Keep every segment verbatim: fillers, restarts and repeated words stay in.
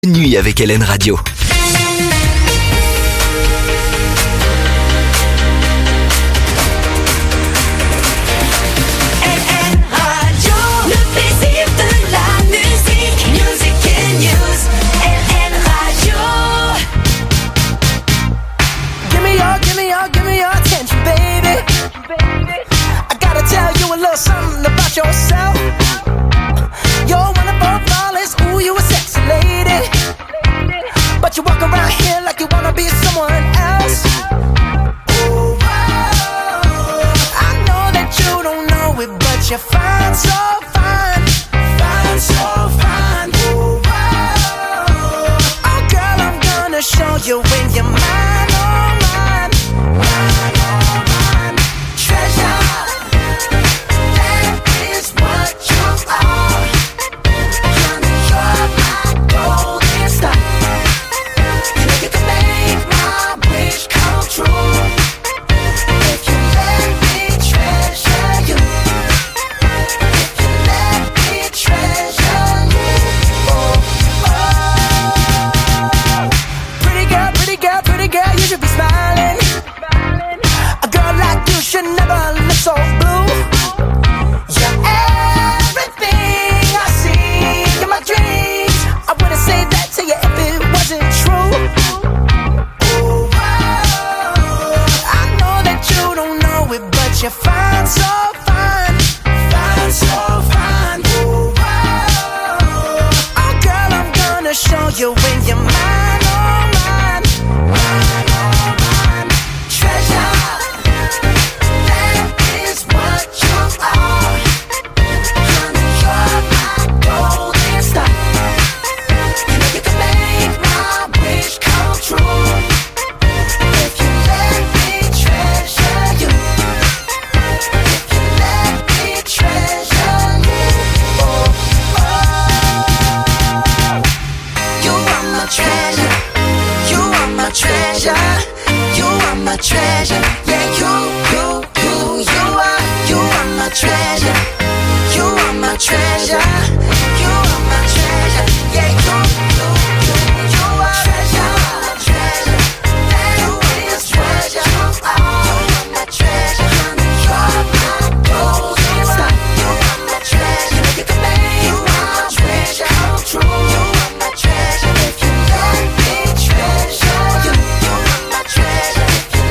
Nuit avec Hélène Radio. Something about yourself. You're one of our flawless. Ooh, you a sexy lady. But you walk around here like you wanna be someone else. Ooh, whoa. I know that you don't know it, but you're fine, so fine. Fine, so fine. Ooh, whoa. Oh, girl, I'm gonna show you when you're mine, oh, mine. Mine, oh, mine. Treasure. Never look so blue. You're everything I see in my dreams. I wouldn't say that to you if it wasn't true. Ooh, whoa. I know that you don't know it, but you're fine, so fine. Fine, so fine. Ooh, whoa. Oh, girl, I'm gonna show you when you're mine, oh, mine. Mine, oh, mine. Treasure. Treasure, yeah, you, you, you, you are, you are my treasure. You are my treasure. You are my treasure. Yeah, you, you, you, you are treasure, my treasure. You are my treasure. You are my treasure. You are my golden star. You are my treasure. You can make my treasure come true. You are my treasure. If you let me treasure you, you are my treasure.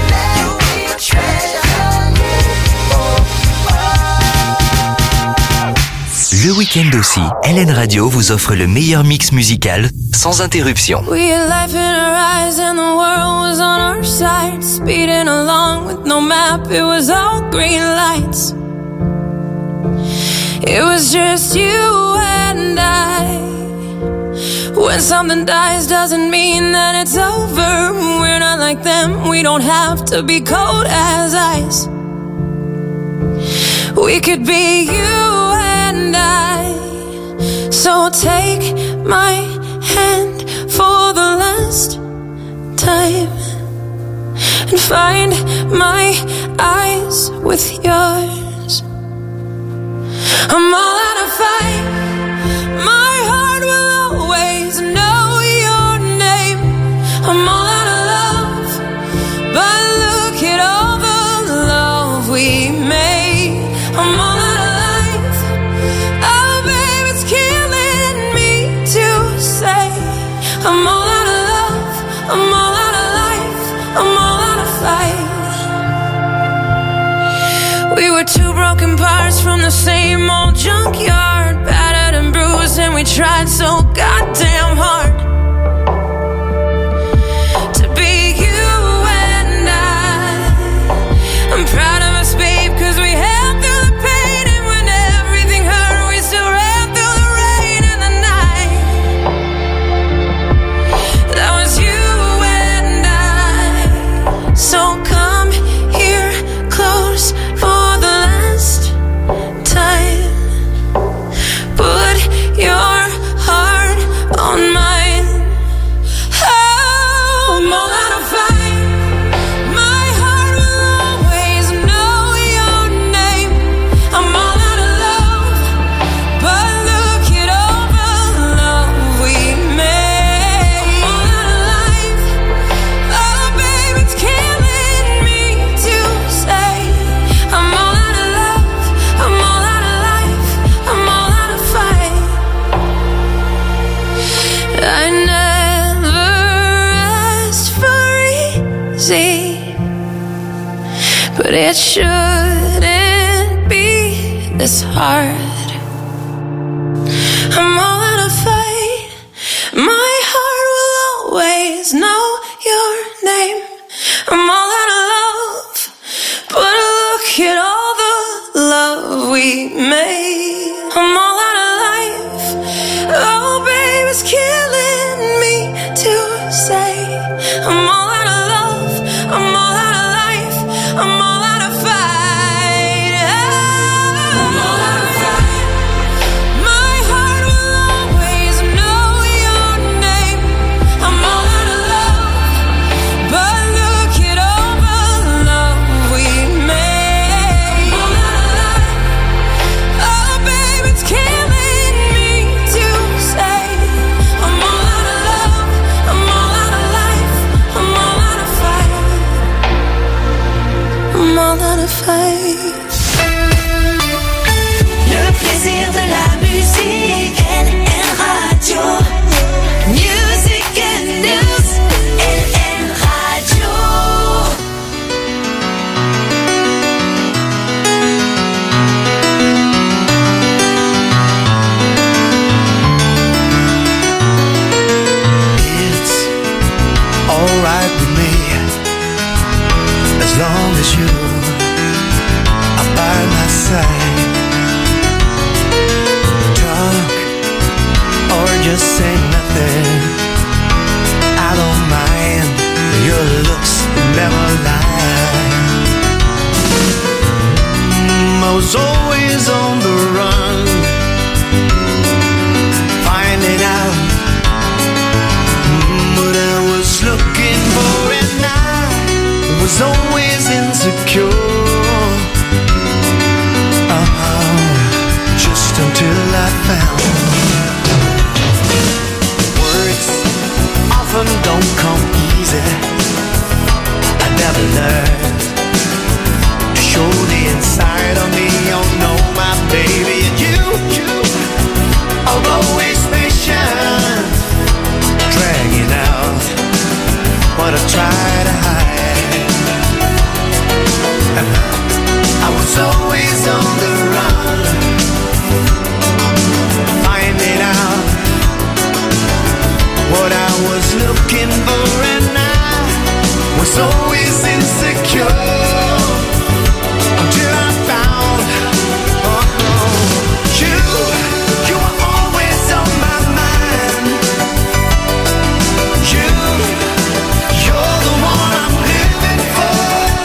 Le week-end aussi, Hélène Radio vous offre le meilleur mix musical sans interruption. We had life in our eyes and the world was on our side. Speeding along with no map, it was all green lights. It was just you and I. When something dies doesn't mean that it's over. We're not like them, we don't have to be cold as ice. We could be you and I. So take my hand for the last time and find my eyes with yours. I'm all out of fight. My heart will always know your name. I'm all out of love, but look at all the love we made. I'm all out of life. Oh, babe, it's killing me to say I'm all out of love. I'm all out of life. I'm all out of fight. We were two broken parts from the same old junkyard, battered and bruised, and we tried so goddamn hard to be you and I. I'm proud of us, babe, cause we held through the pain, and when everything hurt, we still ran through the rain and the night. That was you and I. So come here close for the last time. Put your heart on my easy, but it shouldn't be this hard. I'm all out of fight. My heart will always know your name. I'm all out of love, but look at all the love we made. I'm all out of life. Oh, babe, it's killing me to say. I'm all out of love. I'm all out of life. I'm all out of fight. I'm all out of fight. My heart will always know your name. I'm all out of love, but look at all the love we made. I'm all out of life. Oh, babe, it's killing me to say. I'm all out of love. I'm all out of life. I'm all out of fight. I'm all out of fight. Le plaisir de la musique, L N Radio. Music and news, L N Radio. It's alright with me, as long as you are by my side. Talk or just say nothing, I don't mind. Your looks never lie. Mm, I was always on the run, finding out mm, what I was looking for, and I was always insecure. Uh-huh. Just until I found words often don't come easy. I never learned to show the inside of me. Oh no, my baby, and you, you are always patient, dragging out what I try to hide. I was always on the run, finding out what I was looking for, and I was always insecure until I found oh, oh, you. You were always on my mind. You, you're the one I'm living for.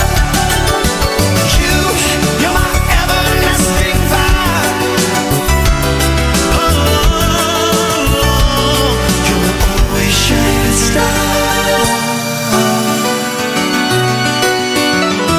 You, you're my everlasting vibe. Oh, you will always shine a star.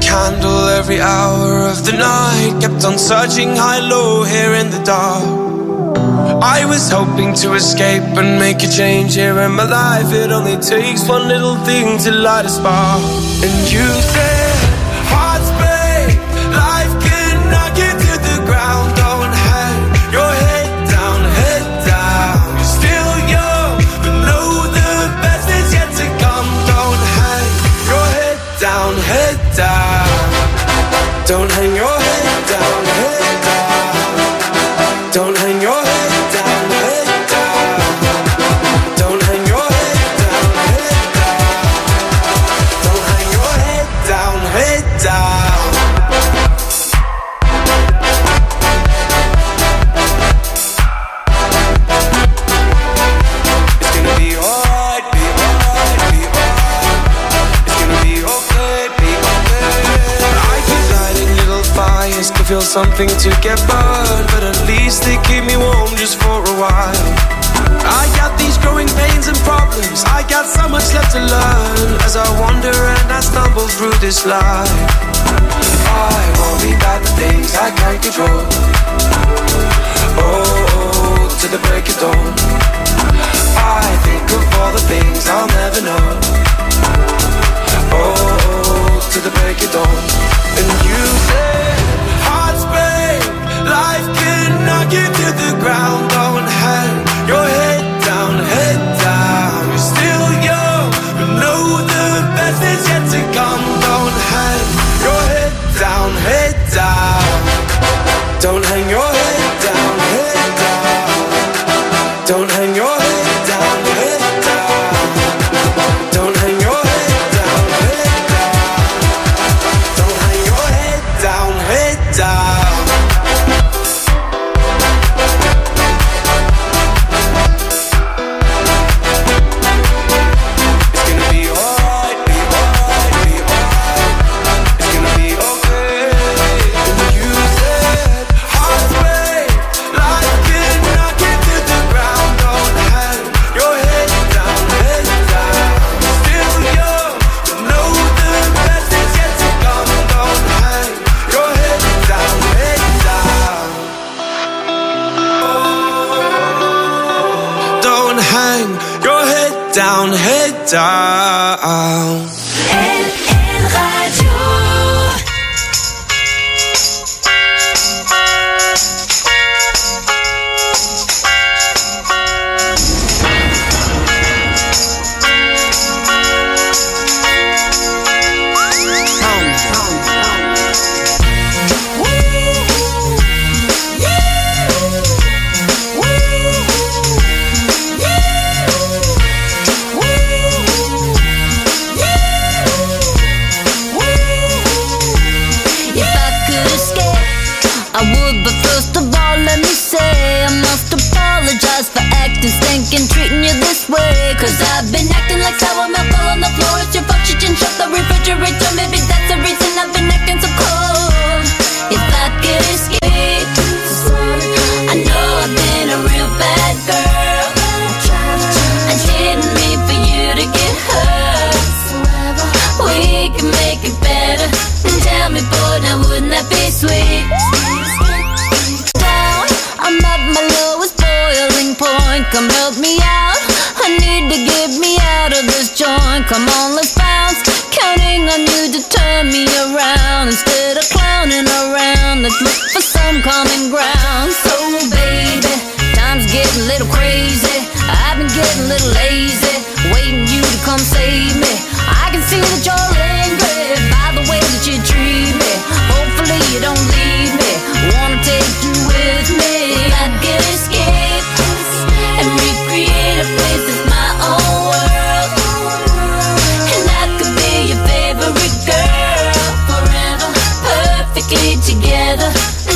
candle every hour of the night. Kept on searching high-low here in the dark. I was hoping to escape and make a change here in my life. It only takes one little thing to light a spark. And you said, hearts break, life can knock you to the ground. Don't hang your head down, head down. You're still young, but know the best is yet to come. Don't hang your head down, head down. Don't hang your head down, head down. Don't hang your head. Feel something to get burned, but at least they keep me warm just for a while. I got these growing pains and problems, I got so much left to learn as I wander and I stumble through this life. I worry about the things I can't control. Oh, to the break of dawn. I think of all the things I'll never know. Oh, to the break of dawn. And you say, hearts break, life can knock you to the ground. Don't hang your head down, head down. You're still young, but know the best is yet to come. Don't hang your head down, head down. Don't hang your head down, head down. Don't hang your head down, head down. Don't hang your head down, head down. Don't hang your head down, head down. Down, head down. L N Radio. Treating you this way, cause I've been acting like sour milk all on the floor. It's your fault you didn't shut the refrigerator. Maybe that's the reason I've been acting so cold. If I could escape, I know I've been a real bad girl. I didn't mean for you to get hurt. We can make it better. Tell me, boy, now wouldn't that be sweet? Down, I'm at my lowest boiling point. Come help me out, I need to get me out of this joint. Come on, let's bounce, counting on you to turn me around. Instead of clowning around, let's look for some common ground. So baby, time's getting a little crazy. I've been getting a little lazy, waiting you to come save me. I can see that you're angry by the way that you treat me. Hopefully you don't leave me, wanna take you with me. If I could escape and recreate a place that's my own world, and I could be your favorite girl forever, perfectly together.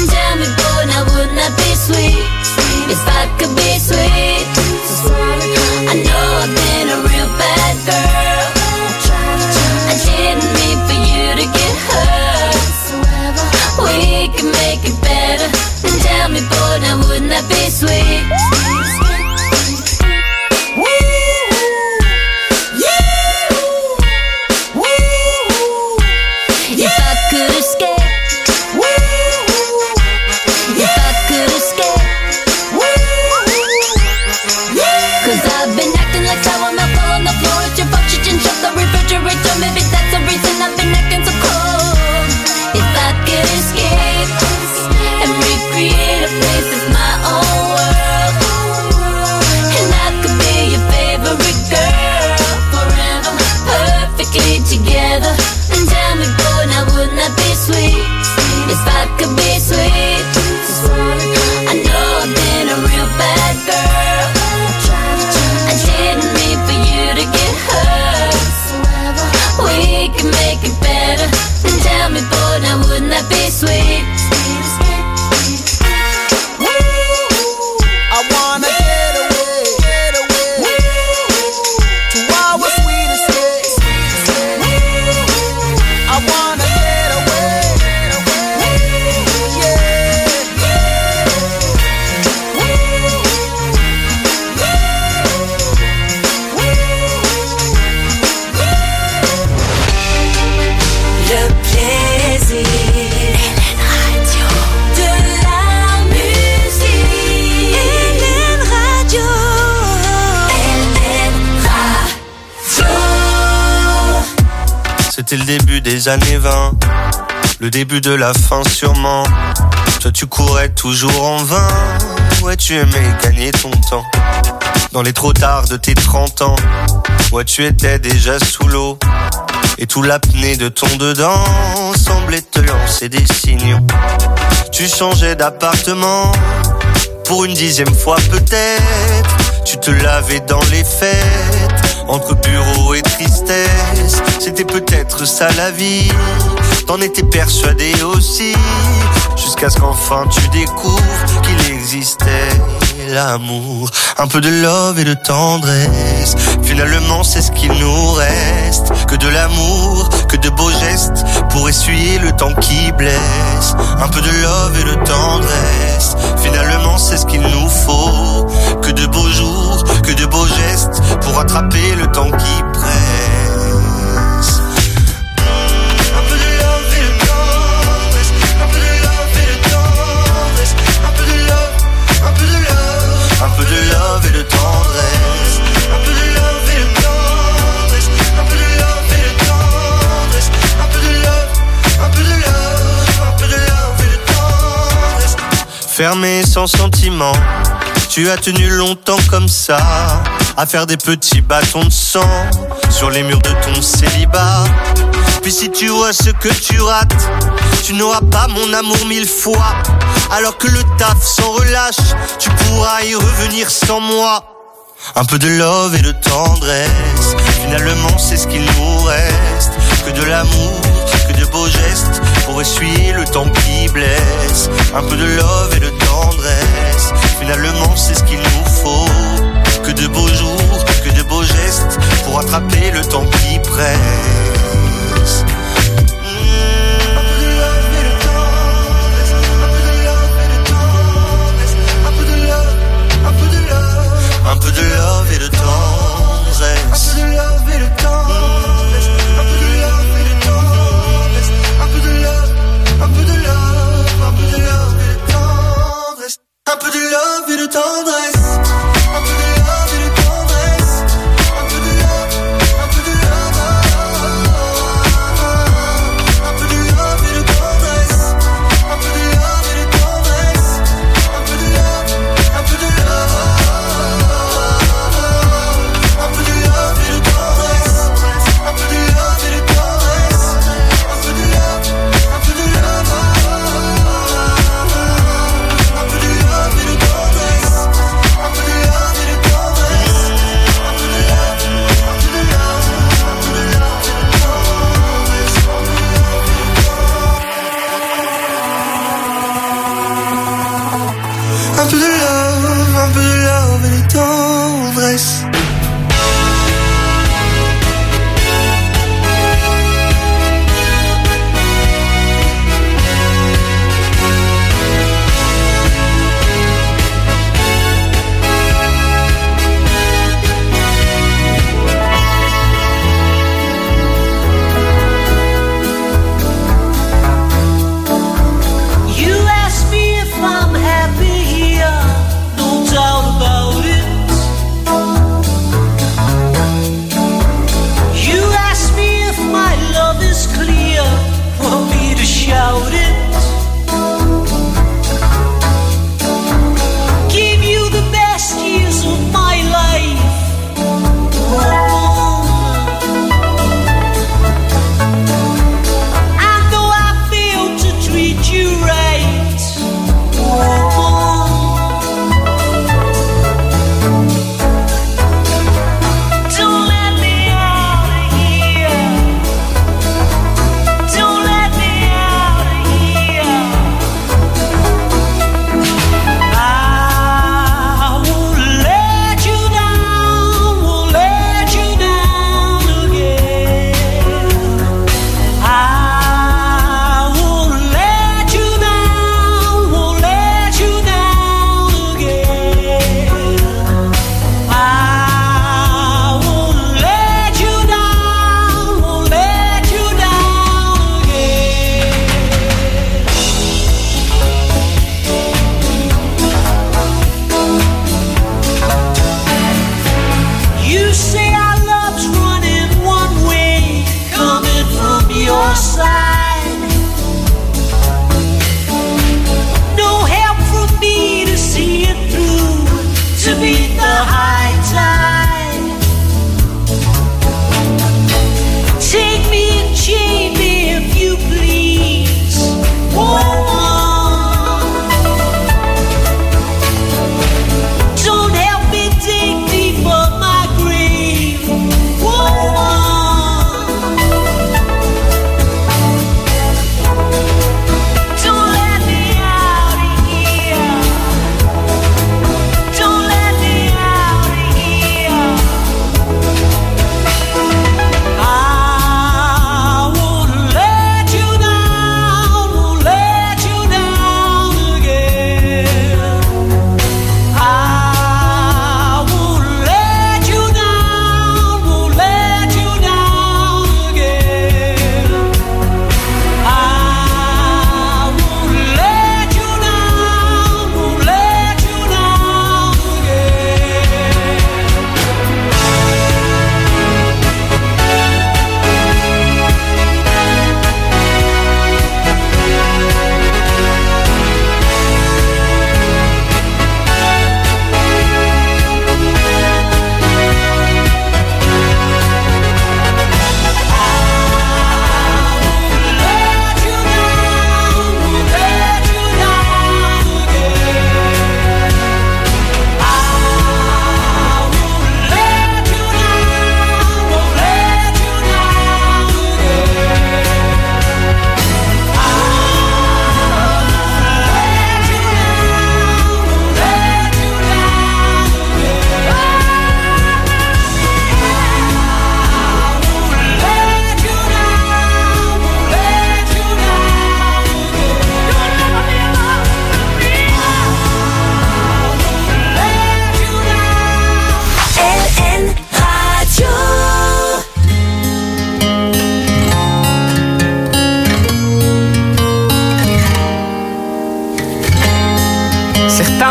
c'était le début des années vingt, le début de la fin sûrement. Toi tu courais toujours en vain, ouais tu aimais gagner ton temps. Dans les trop tard de tes trente ans, ouais tu étais déjà sous l'eau. Et tout l'apnée de ton dedans semblait te lancer des signaux. Tu changeais d'appartement, pour une dixième fois peut-être. Tu te lavais dans les fêtes, entre bureau et tristesse. C'était peut-être ça la vie, t'en étais persuadé aussi. Jusqu'à ce qu'enfin tu découvres qu'il existait l'amour. Un peu de love et de tendresse, finalement c'est ce qu'il nous reste. Que de l'amour, que de beaux gestes, pour essuyer le temps qui blesse. Un peu de love et de tendresse, finalement c'est ce qu'il nous faut. Que de beaux jours, que de beaux gestes, pour attraper le temps qui presse. Un peu de love et de tendresse, un peu de love et de tendresse, un peu de love et de tendresse, un peu de love, un peu de love, un peu de love et de tendresse. Fermé sans sentiment, tu as tenu longtemps comme ça, à faire des petits bâtons de sang sur les murs de ton célibat. Puis si tu vois ce que tu rates, tu n'auras pas mon amour mille fois. Alors que le taf s'en relâche, tu pourras y revenir sans moi. Un peu de love et de tendresse, finalement c'est ce qu'il nous reste. Que de l'amour, que de beaux gestes, pour essuyer le temps qui blesse. Un peu de love et de tendresse, finalement c'est ce qu'il nous faut. Que de beaux jours, que de beaux gestes, pour attraper le temps qui presse. Un peu de love et de tendresse, un peu de love et de tendresse, un peu de love et de tendresse, un peu de love, un peu de love, un peu de love et de tendresse, un peu de love et de tendresse, un peu de love et de tendresse, un peu de love, un peu de love.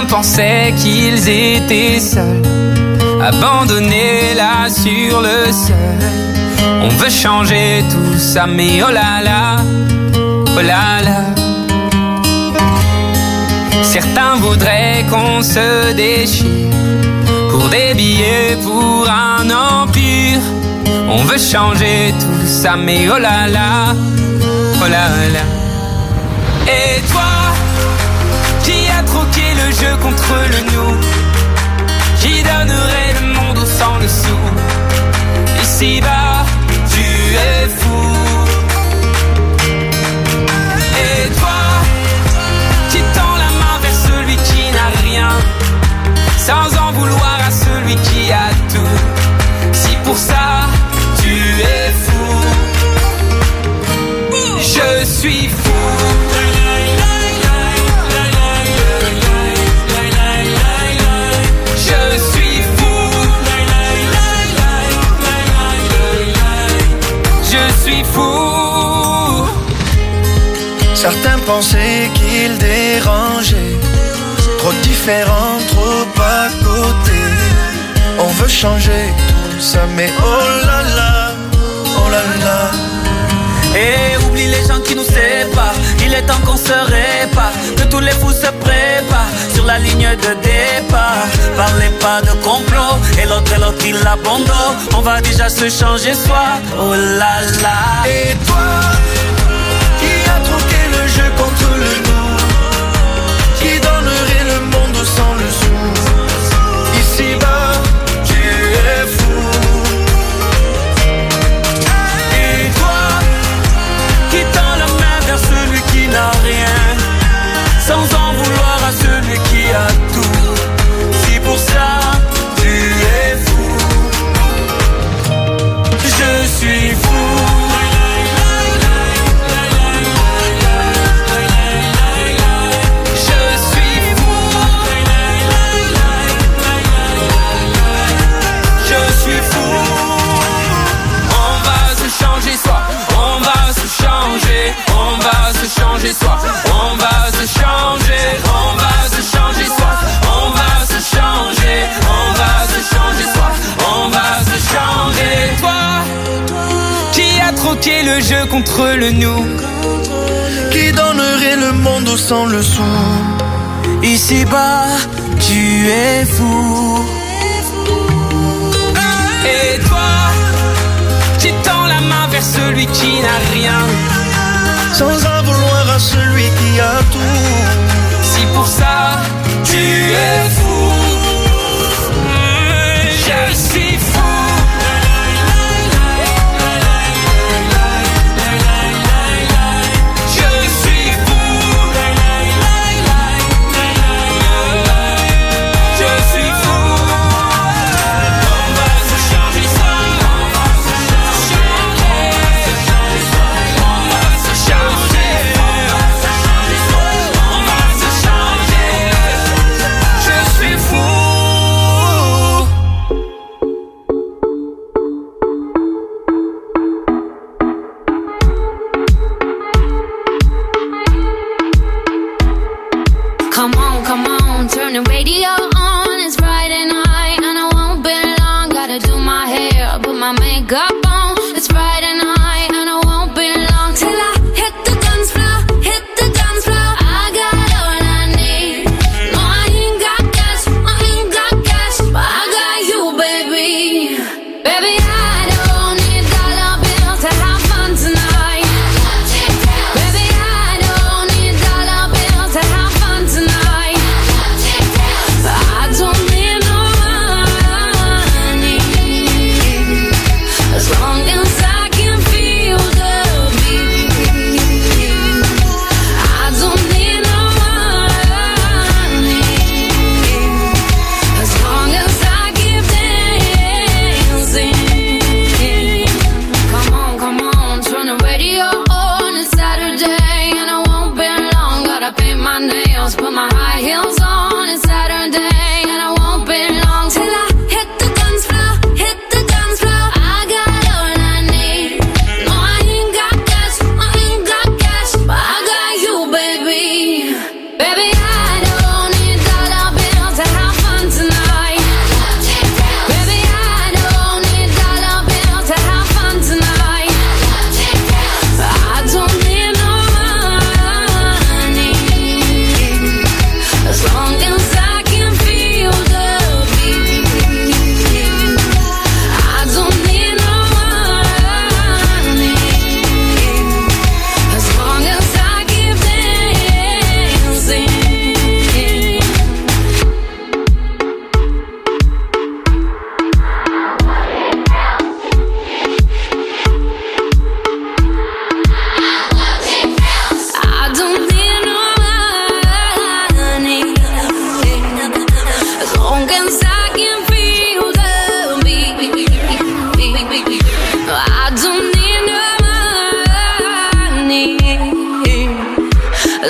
Certains pensaient qu'ils étaient seuls, abandonnés là sur le sol. On veut changer tout ça, mais oh là là, oh là là. Certains voudraient qu'on se déchire pour des billets, pour un empire. On veut changer tout ça, mais oh là là, oh là là. Et toi, qui a troqué le jeu contre le nous, qui donnerait le monde au sang le sou. Ici-bas, tu es fou. Et toi, qui tend la main vers celui qui n'a rien, sans en vouloir à celui qui a tout. Si pour ça, tu es fou, je suis fou. Fou. Certains pensaient qu'ils dérangeaient, trop différents, trop à côté. On veut changer tout ça, mais oh là là, oh là là. Et oublie les gens qui nous séparent, il est temps qu'on se répare, que tous les fous se préparent sur la ligne de départ. Parlez pas de complot, et l'autre et l'autre il abandonne. On va déjà se changer soi, oh là là. Et toi, qui a troqué le jeu contre le nous, qui donnerait le monde sans le sou. Ici-bas, tu es fou. Et toi, qui tend la main vers celui qui n'a rien, sans en vouloir à celui qui a tout. Si pour ça, tu es fou, je suis fou. On va se changer soi, on va se changer, on va se changer soi, on va se changer, on va se changer soi, on va se changer. Toi, qui a troqué le jeu contre le nous, qui donnerait le monde sans le sou. Ici-bas, tu es fou. Et toi, qui tend la main vers celui qui n'a rien, sans en vouloir à celui qui a tout. Si pour ça, tu es fou, je suis fou. I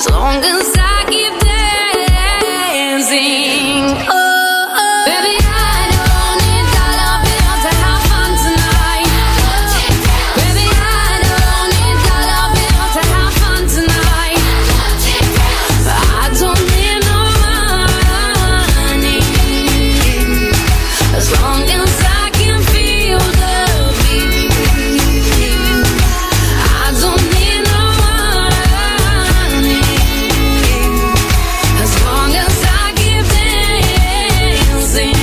as long as I keep dancing. Oh, oh. Baby, I don't need dollar bills to have fun tonight. Baby, I don't need dollar bills to have fun tonight. I don't need no money as long as I can feel the beat. I don't need no money as long as I keep dancing.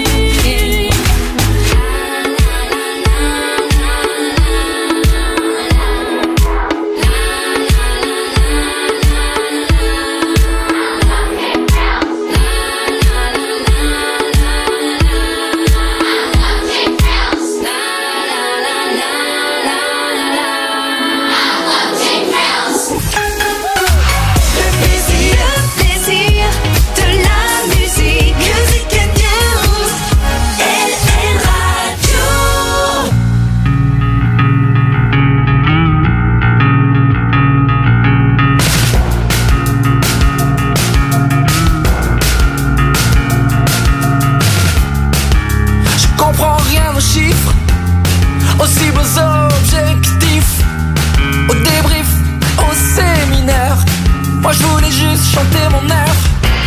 Le plaisir, plaisir de la musique. Music and News. L N Radio. Je comprends rien aux chiffres, aux cibles, aux objectifs, aux débriefs, au séminaire. Moi je voulais juste chanter mon air.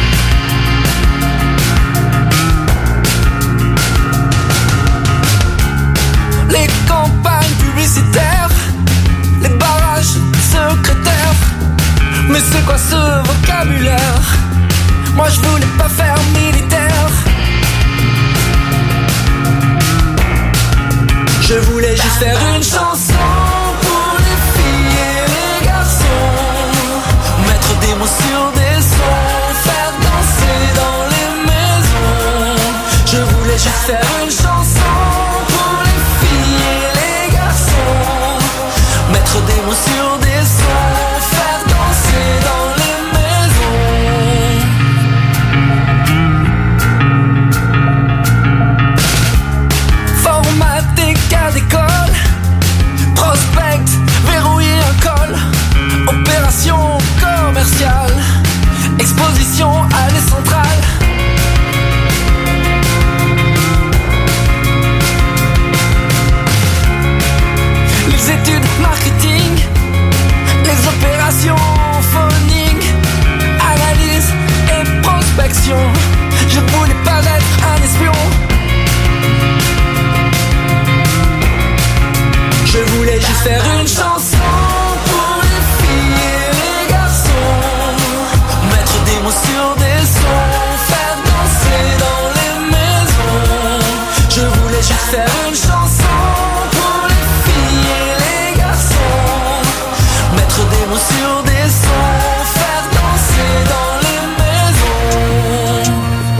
Les campagnes publicitaires, les barrages secrétaires. Mais c'est quoi ce vocabulaire? Moi je voulais pas faire militaire. Je voulais juste faire une chanson pour les filles et les garçons, mettre des mots sur des sons, faire danser dans les maisons. Je voulais juste faire une chanson pour les filles et les garçons, mettre des mots sur des sons, faire danser dans les maisons. Formater cas d'école, prospect, verrouiller un col, opération commerciale, exposition allée centrale. Les études marketing, les opérations phoning, analyse et prospection. Je voulais pas être un espion. Je voulais juste faire une chanson pour les filles et les garçons, mettre des mots sur des sons, faire danser dans les maisons. Je voulais juste faire une chanson pour les filles et les garçons, mettre des mots sur des sons, faire danser dans les maisons.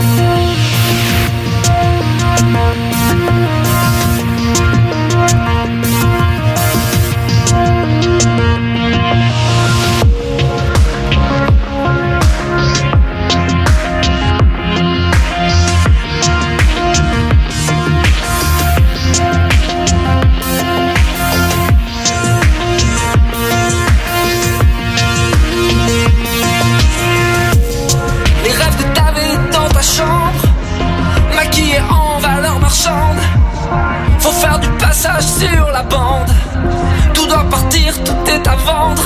Les rêves que t'avais dans ta chambre, maquillés en valeur marchande. Faut faire du passage sur la bande. Tout doit partir, tout est à vendre.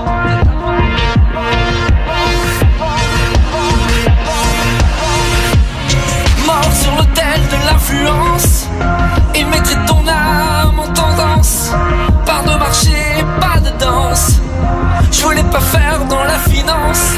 Mort sur l'autel de l'influence, ils mettraient ton âme en tendance. Pas de marché, pas de danse. Je voulais pas faire dans la finance.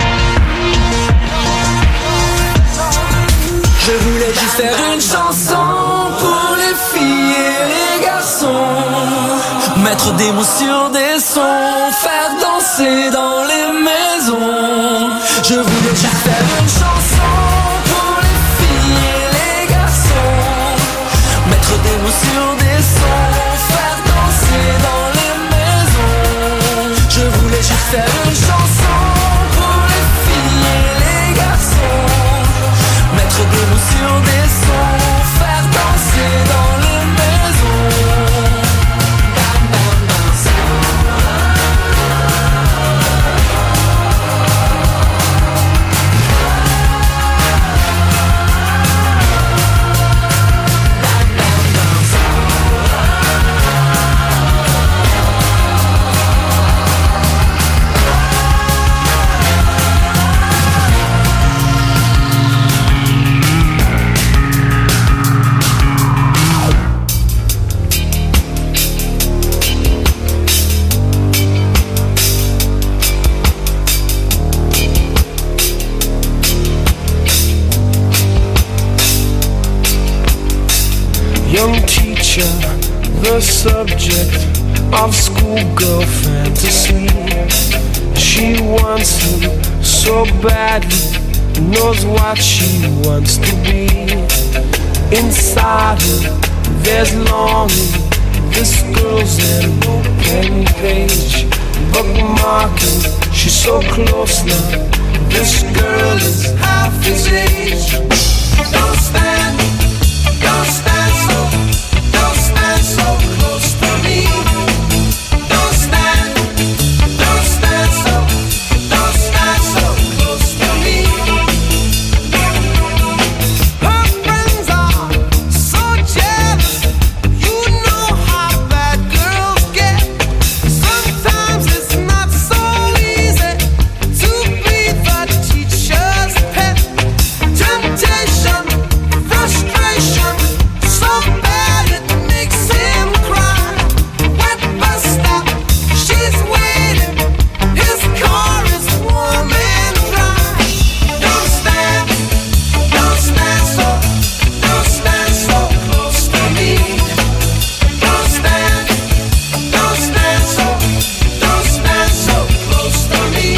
Je voulais juste faire une chanson pour les filles et les garçons, mettre des mots sur des sons, faire danser dans les maisons. Je voulais juste faire une chanson pour les filles et les garçons, mettre des mots sur des sons, faire danser dans les maisons. Je voulais juste faire une chanson pour les filles et les garçons, mettre des mots sur des sons, faire danser dans les maisons. the subject of schoolgirl fantasy. She wants him so badly, knows what she wants to be. Inside her, there's longing. This girl's an open page, bookmarking. She's so close now. This girl is half his age. Don't stand, don't stand so, don't stand so close to me. Don't stand, don't stand so, don't stand so close to me. Her friends are so jealous. You know how bad girls get. Sometimes it's not so easy to be the teacher's pet. Temptation, frustration, so bad it makes him cry. Wet bus stop, she's waiting. His car is warm and dry. Don't stand, don't stand so, don't stand so close to me. Don't stand, don't stand so, don't stand so close to me.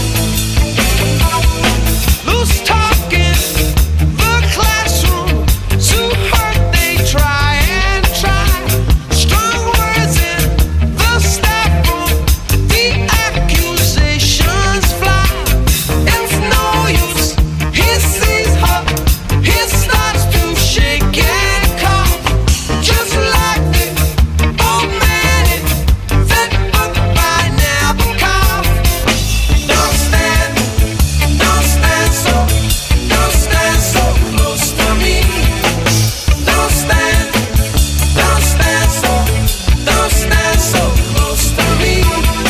Loose talking, the classroom, to hurt they try and try. Strong words in the staff room, the accusations fly. It's no use, he sees her, he starts to shake and cough. Just like the old man in that book by Nabokov. Don't stand, don't stand so, don't stand so close to me. Don't stand, don't stand so, don't stand so close to me.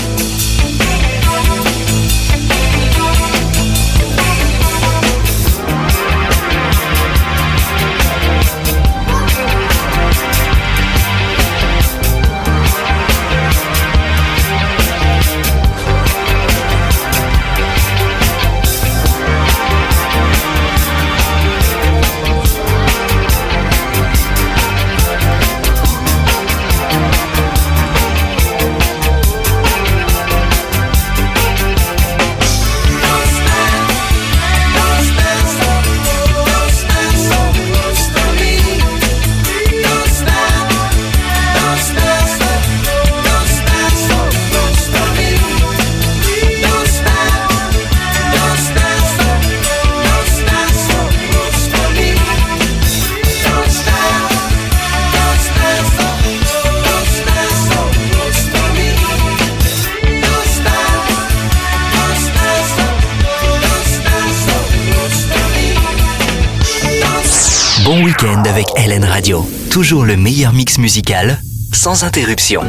Bon week-end avec L N Radio. Toujours le meilleur mix musical, sans interruption.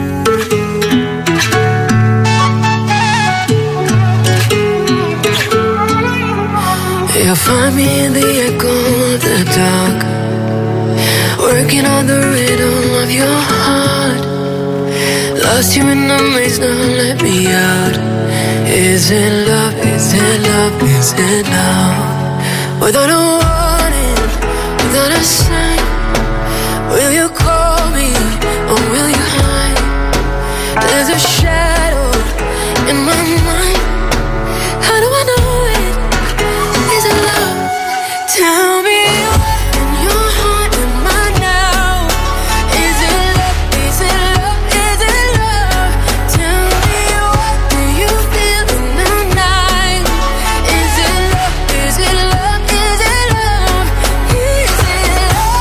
You'll find me in the echo of the dark, working on the rhythm of your heart. Lost you in the maze, now let me out. Is it love, is it love, is it love? Without a warning, without a sign, will you call me or will you hide? There's a shadow in my mind. How do I know it? Is it love? Tell me what in your heart am I now? Is it love? Is it love? Is it love? Tell me what do you feel in the night? Is it love? Is it love? Is it love? Is it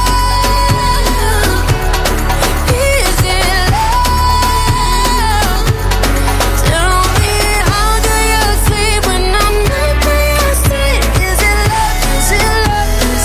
love? Is it love? Tell me how do you sleep when I'm not by your side? Is it love? Is it love?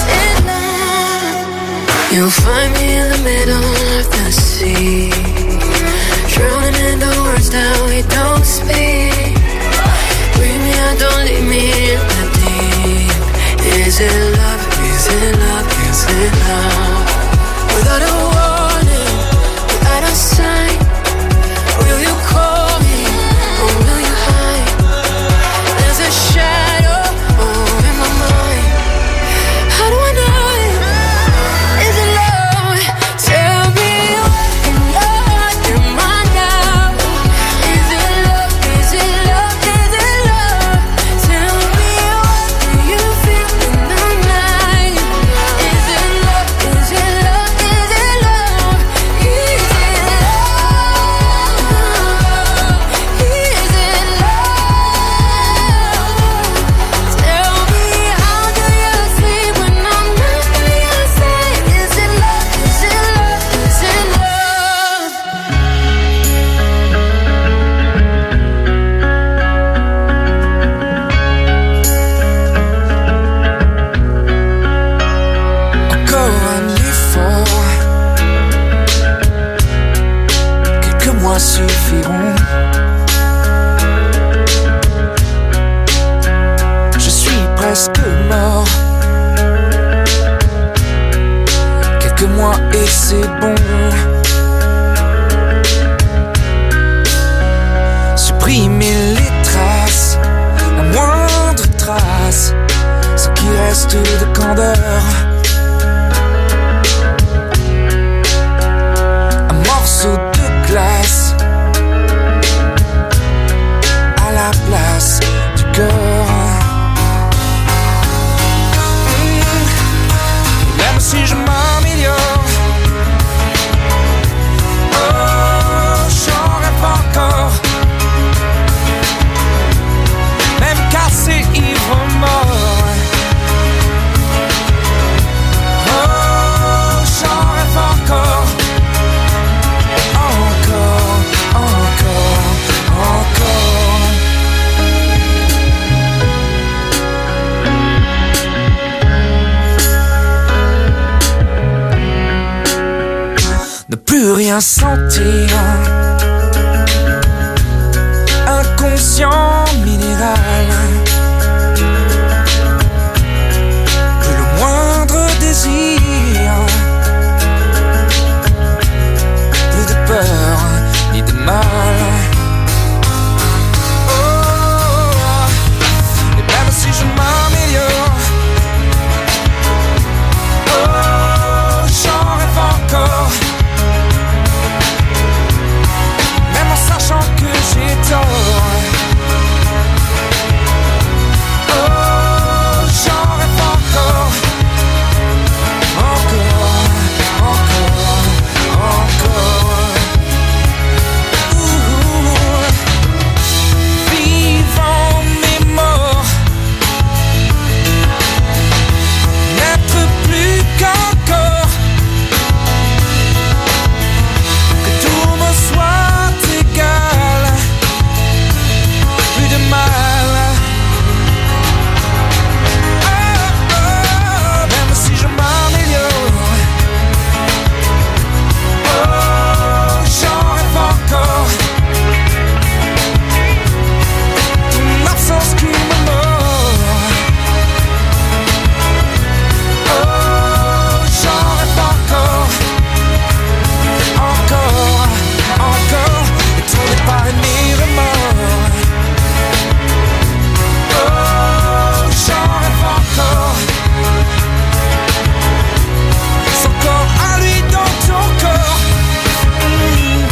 presque mort. Quelques mois et c'est bon. Supprimer les traces, la moindre trace, ce qui reste de candeur. Un morceau de glace à la place du cœur. Mmh. Même si je m'améliore, oh, j'en rêve encore. Même cassé, ivre, mort. Oh, j'en rêve encore. Encore, encore, encore. Ne plus rien sentir. Inconscient minéral. Plus le moindre désir. Plus de peur ni de mal. Oh, et même si je m'améliore, oh, j'en rêve encore. Même en sachant que j'ai tort. Oh, j'en rêve encore. Encore, encore, encore. Ouh. Vivant mais mort. N'être plus qu'un corps. Que tout me soit égal. Plus de mal. Oh, oh, même si je m'améliore, oh, j'en rêve encore. Ton absence qui me mord. Oh, j'en rêve encore. Encore, encore. Et ton départ et mes remords. Oh, j'en rêve encore. Son corps à lui dans ton corps. Mm.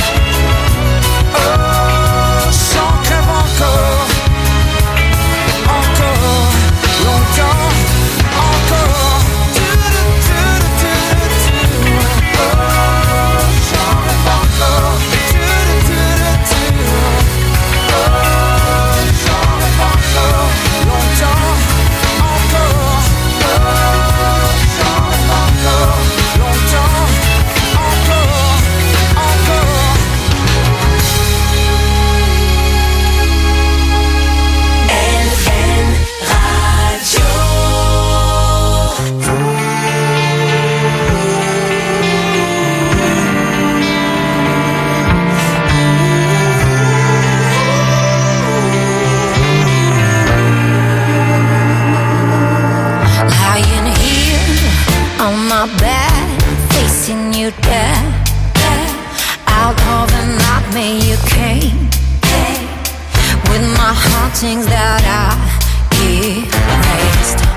Oh, j'en crève encore. Encore, longtemps, encore. Oh, j'en rêve encore. Oh, j'en rêve encore. Longtemps, encore. Oh, j'en rêve encore. Longtemps, encore, encore. L N Radio. Lying here on my bed, facing you dead. Out of the nightmare you came, with my hauntings that I erased.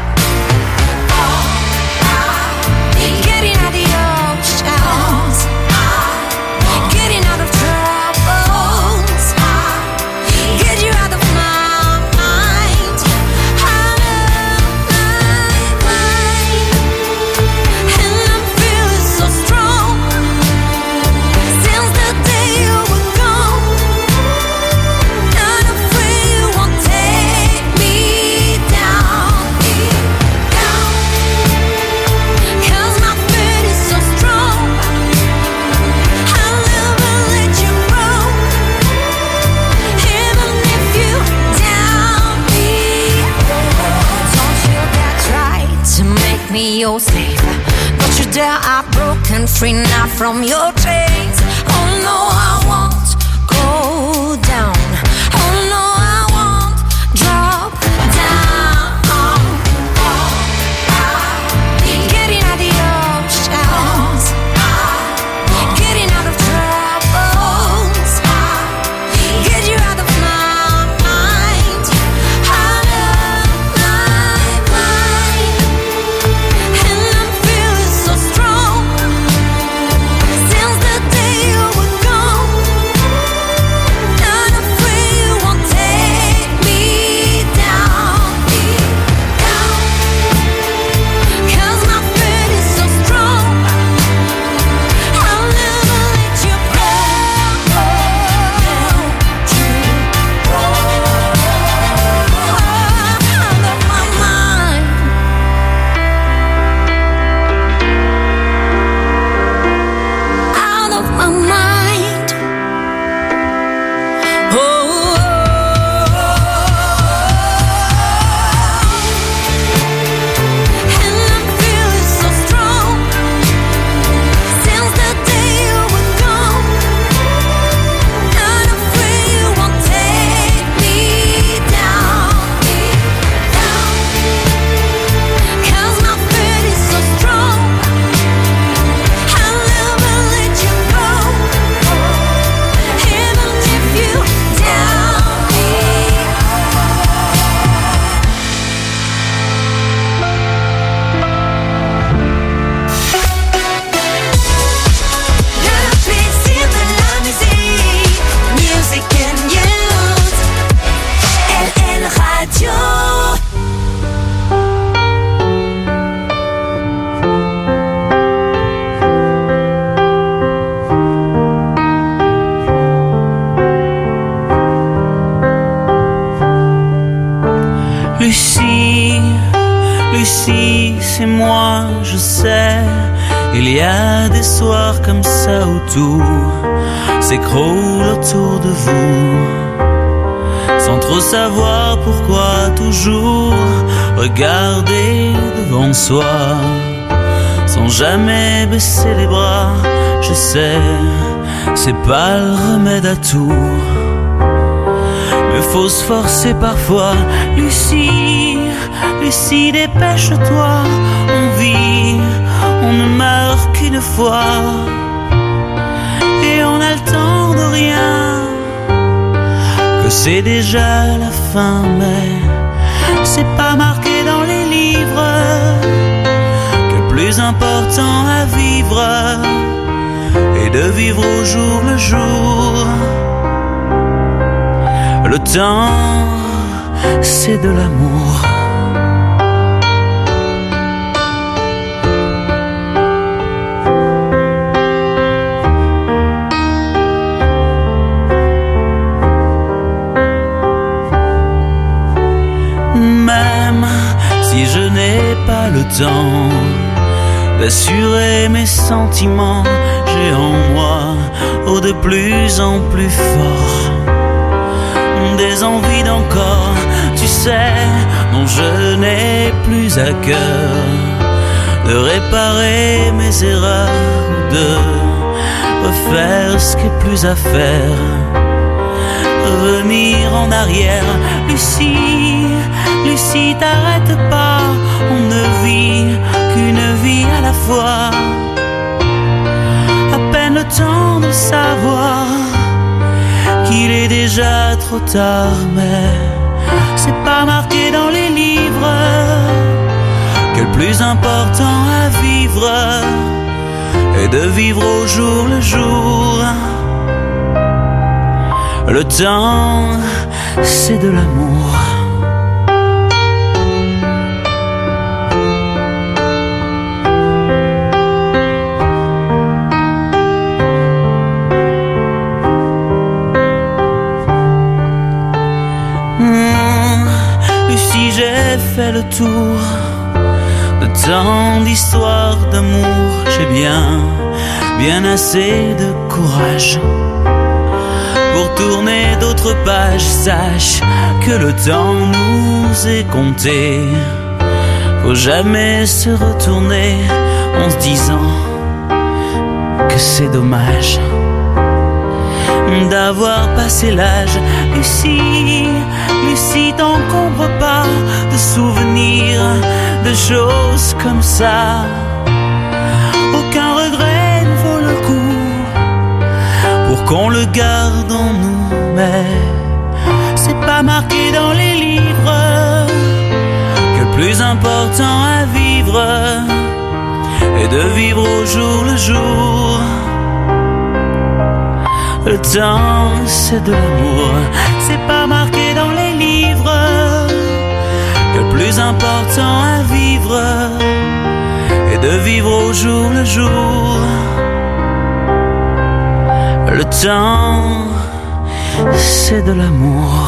Getting out the oceans, getting out of troubles, get you out of my mind, out of my mind. And I'm feeling so strong since the day you were gone. Not afraid you won't take me down, down. 'Cause my faith is so strong, I'll never let you go. Even if you down me, don't you dare try to make me your slave. Don't you dare, I'm broken free now from your chains. Oh no, I won't go down. Oh no, I won't drop down. Lucie, c'est moi, je sais. Il y a des soirs comme ça où tout s'écroule autour de vous, sans trop savoir pourquoi toujours regarder devant soi, sans jamais baisser les bras. Je sais, c'est pas le remède à tout, mais faut se forcer parfois. Lucie, Lucie, dépêche-toi, on vit, on ne meurt qu'une fois, et on a le temps de rien, que c'est déjà la fin, mais c'est pas marqué dans les livres, que le plus important à vivre est de vivre au jour le jour. Le temps, c'est de l'amour. Même si je n'ai pas le temps d'assurer mes sentiments, j'ai en moi, oh, de plus en plus fort, des envies d'encore, tu sais, dont je n'ai plus à cœur de réparer mes erreurs, de refaire ce qui est plus à faire, revenir en arrière. Lucie, Lucie, t'arrête pas, on ne vit qu'une vie à la fois, à peine le temps de savoir qu'il est déjà trop tard, mais c'est pas marqué dans les livres que le plus important à vivre est de vivre au jour le jour. Le temps, c'est de l'amour. J'ai fait le tour de tant d'histoires d'amour, j'ai bien, bien assez de courage pour tourner d'autres pages. Sache que le temps nous est compté, faut jamais se retourner en se disant que c'est dommage d'avoir passé l'âge. Lucie, Lucie, t'encombre pas de souvenirs, de choses comme ça. Aucun regret ne vaut le coup pour qu'on le garde en nous, mais c'est pas marqué dans les livres que le plus important à vivre est de vivre au jour le jour. Le temps, c'est de l'amour, c'est pas marqué dans les livres que le plus important à vivre est de vivre au jour le jour. Le temps, c'est de l'amour.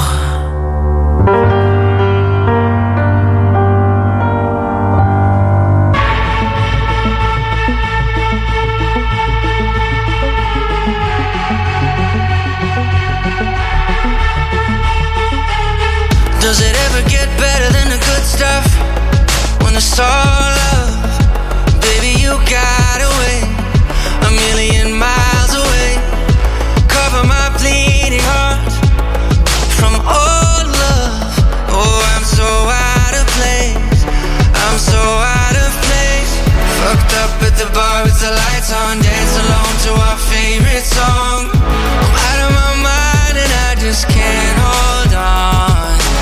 Does it ever get better than the good stuff? When it's all love, baby, you got away a million miles away. Cover my bleeding heart from all love. Oh, I'm so out of place, I'm so out of place. Fucked up at the bar with the lights on, dance alone to our favorite song. I'm out of my mind and I just can't hold on.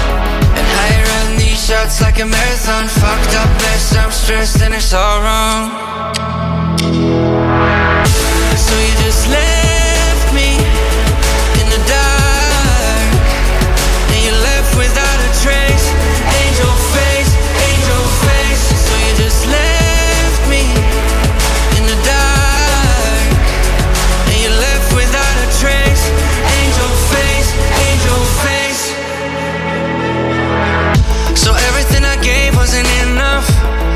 Shots like a marathon, fucked up mess, I'm stressed and it's all wrong. So you just left me in the dark, and you left without a trace. Angel face, angel face. So you just left me in the dark, and you left without a trace. Angel face, angel face. So everything I gave wasn't enough.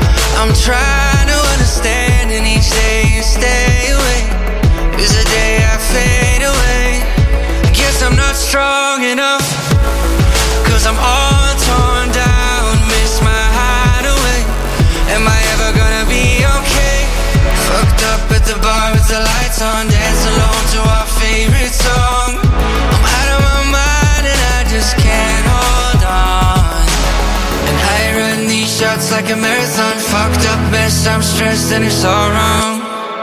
long enough. Cause I'm all torn down, miss my hideaway. Am I ever gonna be okay? Fucked up at the bar with the lights on, dance alone to our favorite song. I'm out of my mind and I just can't hold on. And I run these shots like a marathon. Fucked up mess, I'm stressed and it's all wrong.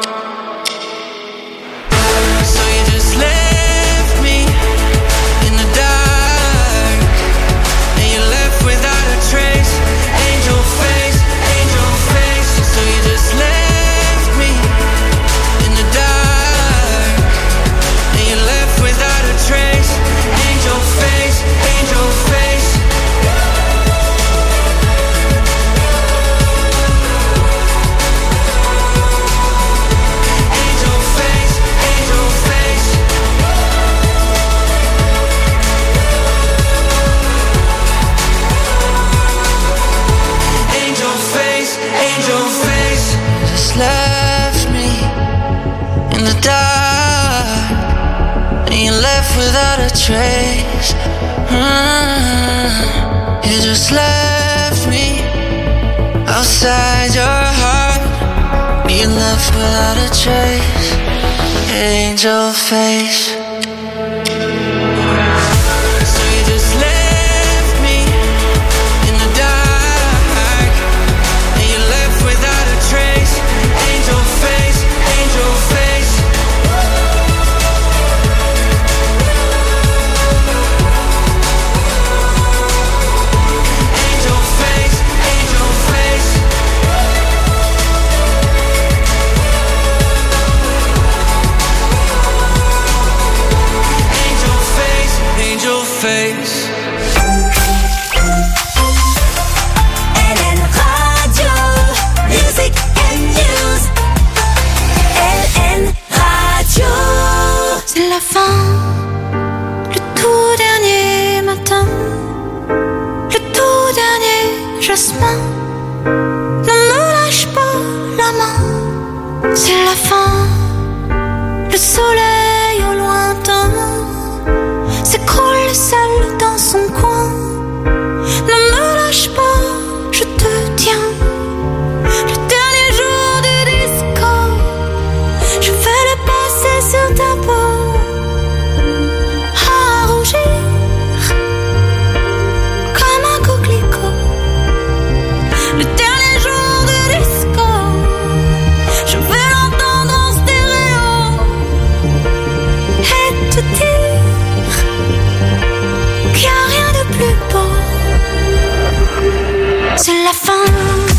So you just left me in the dark, and you left without a trace. Angel face, angel face. So you just left me in the dark, and you left without a trace. Angel face, angel face. Angel face, angel face. Angel face, angel face. Just left me in the dark, and you left without a trace. Mm. You just left me outside your heart. You left without a trace. Angel face. So you just left me in the dark, and you left without a trace. Angel face, angel face. Angel face, angel face. Angel face, angel face. L N Radio, Music and News. L N Radio. C'est la fin, le tout dernier matin, le tout dernier jasmin. Ne me lâche pas la main, c'est la fin. Le soleil au lointain s'écroule seul dans son coin. Ne me lâche pas, je te tiens. Le dernier jour du disco, je vais le passer sur ta peau, à rougir comme un coquelicot. Le dernier jour du disco, je vais l'entendre en stéréo et te dire qu'il n'y a rien de plus beau. C'est la fin.